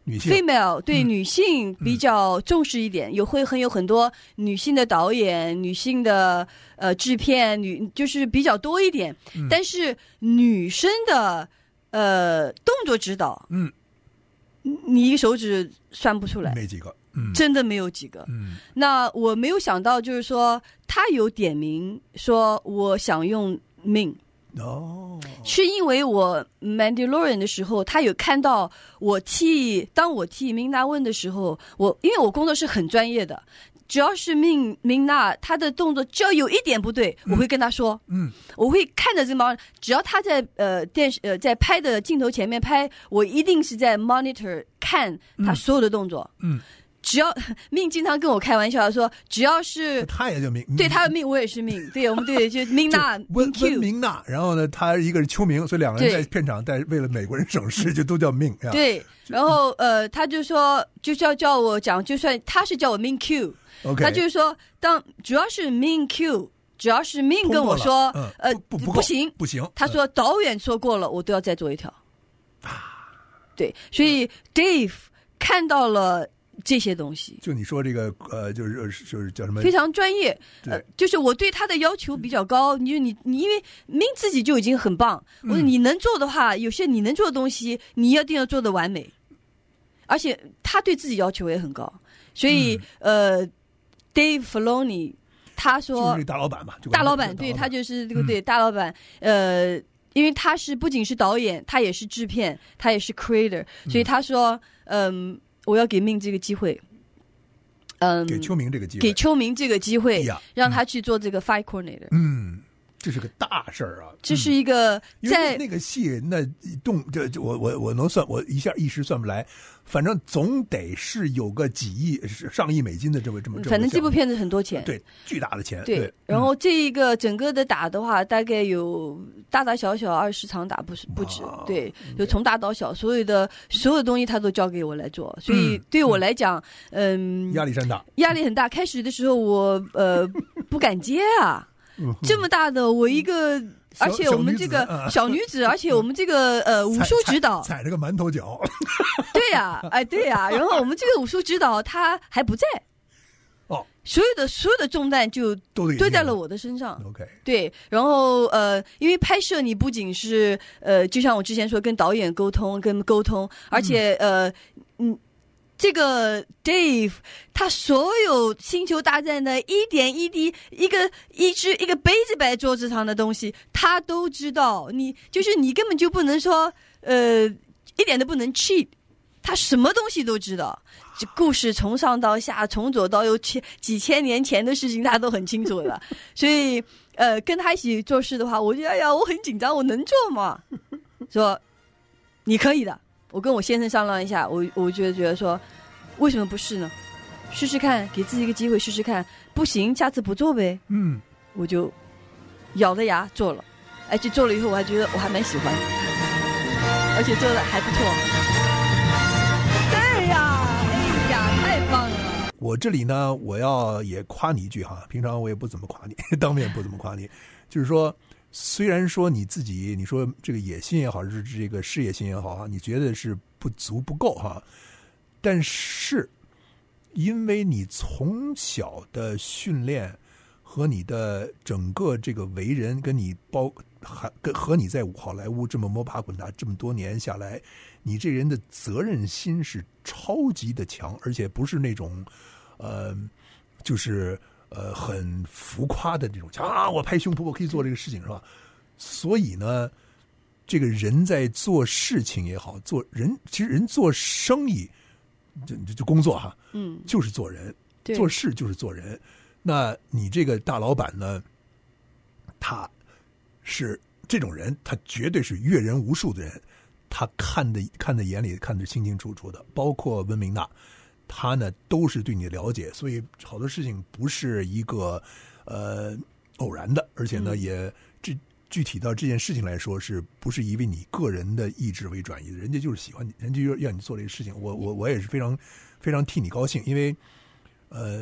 女性 female 对女性比较重视一点，有会很有很多女性的导演、女性的呃制片，女就是比较多一点。 嗯、 但是女生的呃动作指导， 嗯， 你一个手指算不出来， 没几个，嗯， 真的没有几个。 嗯， 那我没有想到，就是说他有点名说我想用命。 哦， 是因为我 Mandalorian 的时候，他有看到我替当我替明娜问的时候，我因为我工作是很专业的，只要是明明娜他的动作只要有一点不对，我会跟他说， 嗯， 我会看着这个，只要他在呃电视呃在拍的镜头前面拍，我一定是在 monitor 看他所有的动作， 嗯。嗯只要命经常跟我开玩笑说，只要是他也叫命， 对他的命我也是命，对我们对就明娜温温明娜，然后呢，他一个是秋明，所以两个人在片场，但为了美国人省事，就都叫命。 对，然后呃，他就说就是要叫我讲，就算他是叫我命 Q，okay, 他就是说，当主要是命 Q， 只要是命跟我说， 嗯、 呃不不不行不行， 他说导演说过了，我都要再做一条。啊，对，所以 Dave 看到了。这些东西， 就你说这个呃，就是就是叫什么？ 非常专业，呃，就是我对他的要求比较高。你你你，因为明自己就已经很棒，我说你能做的话，有些你能做的东西，你一定要做的完美。而且他对自己要求也很高，所以、嗯、呃 ，Dave Filoni 他说， 就是大老板嘛， 大老板，对他就是这个对、嗯、大老板，呃，因为他是不仅是导演，他也是制片，他也是 creator， 所以他说，嗯。呃我要给命这个机会，嗯， 给秋明这个机会， 给秋明这个机会， 哎、 让他去做这个 fight coordinator。 嗯，这是个大事儿啊！ 这是一个在、 嗯、那个戏那动，这我我我能算，我一下一时算不来。反正总得是有个几亿、上亿美金的这么这么， 反正这部片子很多钱， 对，巨大的钱。 对， 对然后这一个整个的打的话，大概有大大小小二十场打，不是不止，对，就从大到小，所有的所有东西他都交给我来做，所以对我来讲，嗯， 压力山大， 压力很大。开始的时候我呃不敢接啊，这么大的我一个。而且我们这个小女子，而且我们这个呃武术指导踩着个馒头脚， 对呀、啊，哎对呀、啊，然后我们这个武术指导他还不在， 哦， 所有的所有的重担就堆在了我的身上。 OK， 对，然后呃，因为拍摄你不仅是呃，就像我之前说跟导演沟通，跟沟通，而且、嗯、呃嗯。这个 Dave 他所有星球大战的一点一滴，一个一只一个杯子摆在桌子上的东西他都知道，你就是你根本就不能说呃一点都不能 cheat， 他什么东西都知道，这故事从上到下从左到右几几千年前的事情他都很清楚的，所以呃跟他一起做事的话，我觉得哎呀我很紧张，我能做吗？说你可以的，我跟我先生商量一下，我我觉得觉得说，为什么不试呢？试试看，给自己一个机会试试看，不行，下次不做呗。 嗯， 我就咬着牙做了，而且做了以后，我还觉得我还蛮喜欢，而且做的还不错。对呀，哎呀，太棒了！ 我这里呢，我要也夸你一句哈，平常我也不怎么夸你，当面不怎么夸你，就是说。虽然说你自己，你说这个野心也好，是这个事业心也好，你觉得是不足不够哈，但是因为你从小的训练和你的整个这个为人，跟你包还跟和你在好莱坞这么摸爬滚打这么多年下来，你这人的责任心是超级的强，而且不是那种呃，就是。呃，很浮夸的这种啊，我拍胸脯，我可以做这个事情，是吧？所以呢，这个人在做事情也好，做人其实人做生意就就工作哈， 嗯， 就是做人，做事就是做人。那你这个大老板呢，他是这种人，他绝对是阅人无数的人，他看的看在眼里，看得清清楚楚的，包括温明娜。他呢都是对你了解，所以好多事情不是一个呃偶然的，而且呢、嗯、也这具体到这件事情来说，是不是因为你个人的意志为转移的？人家就是喜欢你，人家就让你做这个事情。我我我也是非常非常替你高兴，因为呃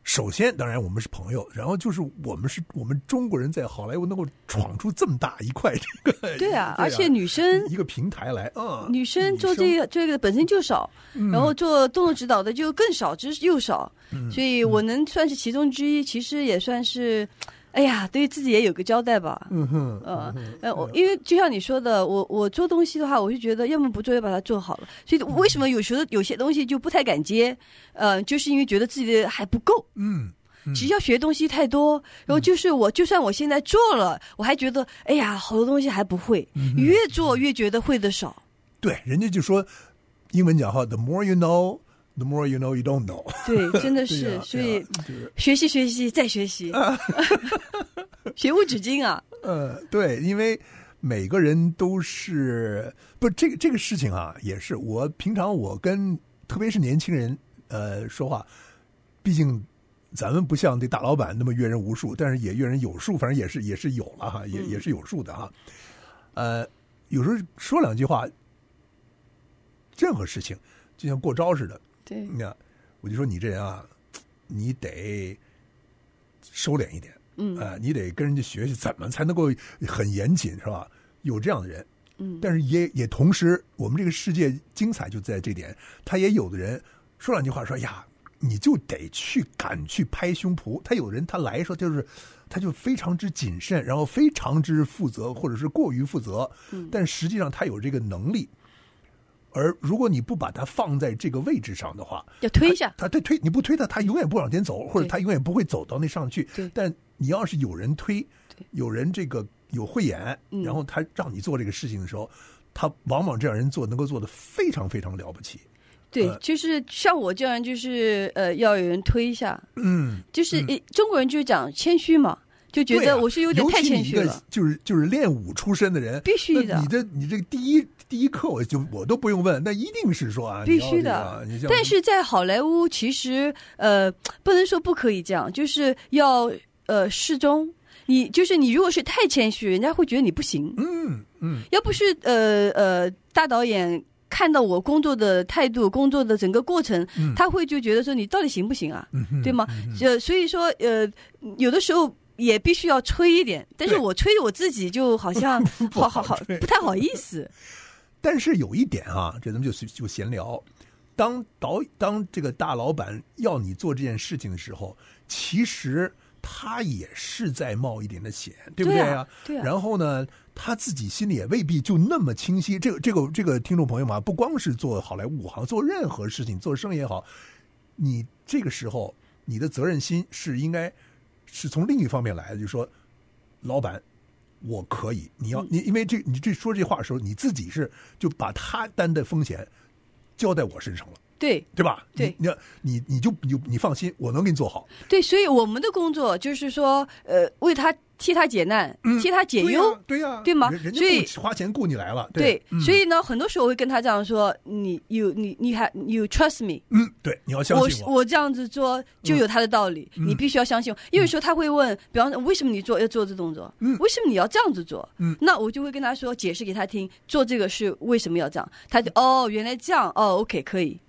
首先，当然我们是朋友，然后就是我们是我们中国人在好莱坞能够闯出这么大一块这个， 对啊，而且女生一个平台来啊， 女生做这个这个本身就少， 嗯、 然后做动作指导的就更少之又少， 嗯、 所以我能算是其中之一，其实也算是。哎呀，对自己也有个交代吧。 嗯哼， 呃呃，我因为就像你说的，我我做东西的话，我就觉得要么不做，要把它做好了。所以为什么有时候有些东西就不太敢接？呃，就是因为觉得自己的还不够。 嗯，嗯只要学东西太多，然后就是我，就算我现在做了，我还觉得，哎呀，好多东西还不会。 嗯、 越做越觉得会的少。 对，人家就说，英文讲哈 ，the more you know。The more you know, you don't know。 对，真的是，啊、所以、啊、学习学习再学习，学无止境啊。 呃，对，因为每个人都是不这个这个事情啊，也是我平常我跟特别是年轻人呃说话，毕竟咱们不像这大老板那么阅人无数，但是也阅人有数，反正也是也是有了哈，也、嗯、也是有数的哈。呃，有时候说两句话，任何事情就像过招似的。 对， 那我就说你这人啊，你得收敛一点， 嗯， 啊、呃，你得跟人家学习，怎么才能够很严谨，是吧？有这样的人， 嗯， 但是也也同时，我们这个世界精彩就在这点，他也有的人说两句话说呀，你就得去敢去拍胸脯。他有人他来说就是，他就非常之谨慎，然后非常之负责，或者是过于负责， 嗯， 但实际上他有这个能力。而如果你不把它放在这个位置上的话， 要推一下， 他他推你不推他，他永远不往前走，或者他永远不会走到那上去。但你要是有人推，有人这个有慧眼， 嗯、 然后他让你做这个事情的时候，他往往这样人做能够做得非常非常了不起。 对， 呃、 就是像我这样，就是呃，要有人推一下。 嗯， 就是、 嗯、 中国人就讲谦虚嘛。就觉得我是有点太谦虚了， 啊、就是就是练武出身的人， 必须的。 你这你这个第一第一课，我就我都不用问，那一定是说啊， 必须的。这个、但是在好莱坞，其实呃，不能说不可以这样，就是要呃适中。你就是你，如果是太谦虚，人家会觉得你不行。 嗯嗯。 要不是呃呃大导演看到我工作的态度、工作的整个过程， 嗯、 他会就觉得说你到底行不行啊？ 嗯、 对吗？ 嗯、 呃，所以说呃，有的时候。也必须要吹一点，但是我吹我自己就好像好好好不太好意思。 但是有一点啊，这咱们就就闲聊。当导当这个大老板要你做这件事情的时候，其实他也是在冒一点的险，对不对啊？ 对啊。 然后呢，他自己心里也未必就那么清晰。这个这个这个听众朋友们，不光是做好莱坞行，做任何事情，做生意也好，你这个时候你的责任心是应该。是从另一方面来的，就是说，老板，我可以，你要你，因为这你这说这话的时候，你自己是就把他担的风险交在我身上了， 对对吧？ 对， 你你你就你你放心，我能给你做好。 对，所以我们的工作就是说，呃，为他替他解难， 嗯、 替他解忧， 对呀、啊， 对吗？ 人家花钱雇你来了， 对， 对嗯、所以呢，很多时候我会跟他这样说：“你 you 你你还 you trust me。” 嗯，对，你要相信我。我这样子做就有他的道理， 嗯、 你必须要相信我。因为说他会问，比方说为什么你做要做这动作？ 嗯， 为什么你要这样子做？ 嗯， 那我就会跟他说，解释给他听，做这个是为什么要这样。他就哦，原来这样，哦 ，OK， 可以。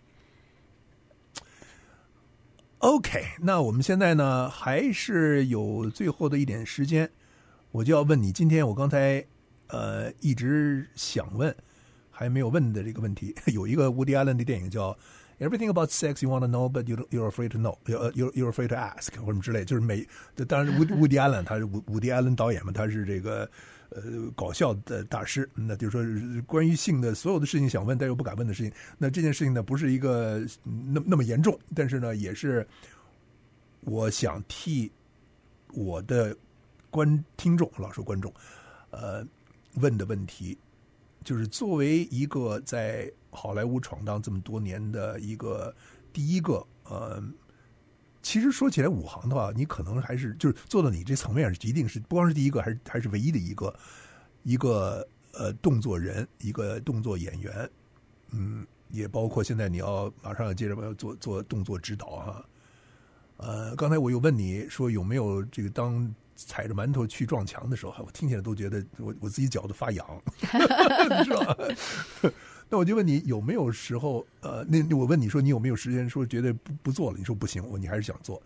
OK， 那我们现在呢，还是有最后的一点时间。我就要问你，今天我刚才呃一直想问还没有问的这个问题，有一个 Woody Allen 的電影叫 Everything About Sex You Want to Know But You You're Afraid to Know， You're You're Afraid to Ask 或者什么之类，就是每当然 Woody Allen 他是 Woody Allen 导演嘛，他是这个呃搞笑的大师，那就是说关于性的所有的事情想问但又不敢问的事情，那这件事情呢不是一个那那么严重，但是呢也是我想替我的观听众，老说观众，呃，问的问题，就是作为一个在好莱坞闯荡这么多年的一个第一个，呃，其实说起来武行的话，你可能还是就是做到你这层面，一定是不光是第一个，还是还是唯一的一个一个呃动作人，一个动作演员，嗯，也包括现在你要马上要接着要做做动作指导哈。呃，刚才我又问你说有没有这个当踩着馒头去撞墙的时候，我听起来都觉得我我自己脚都发痒，你知道吗？那我就问你有没有时候，呃，那我问你说你有没有时间说觉得不不做了？你说不行，我你还是想做。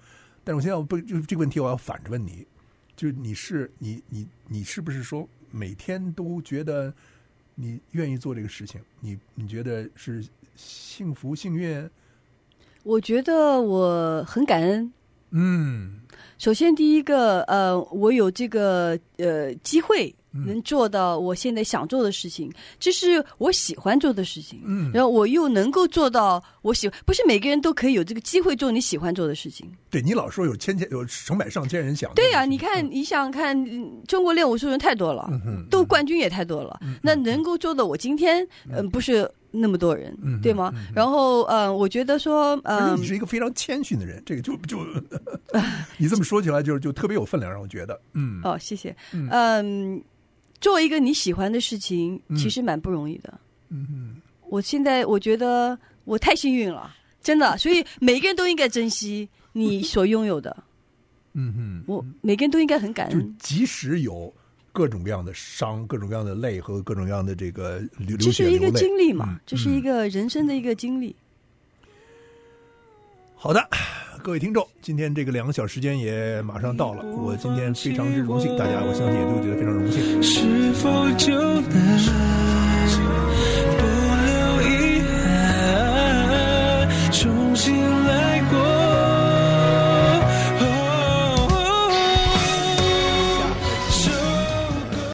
但是我现在不就这个问题，我要反着问你，就是你是你你你是不是说每天都觉得你愿意做这个事情？你你觉得是幸福幸运？ 我觉得我很感恩。 嗯， 首先第一个，呃，我有这个呃机会能做到我现在想做的事情，这是我喜欢做的事情。嗯，然后我又能够做到我喜欢，不是每个人都可以有这个机会做你喜欢做的事情。 对，你老说有千千有成百上千人想。 对呀、啊，你看，你想看中国练武术人太多了，嗯、都冠军也太多了，嗯、那能够做到我今天，嗯、呃，不是。那么多人， 嗯、 对吗？ 嗯、 然后，呃，我觉得说，呃， 而且你是一个非常谦逊的人，这个就就你这么说起来就就特别有分量，让我觉得，嗯， 哦，谢谢，嗯、呃，做一个你喜欢的事情，其实蛮不容易的， 嗯嗯， 我现在我觉得我太幸运了，真的，所以每个人都应该珍惜你所拥有的， 嗯嗯， 我每个人都应该很感恩， 就即使有。各种各样的伤，各种各样的泪和各种各样的这个流这是一个经历嘛、 嗯？ 这是一个人生的一个经历。 好的，各位听众，今天这个两个小时时间也马上到了，我今天非常之荣幸，大家我相信也都觉得非常荣幸。是否就能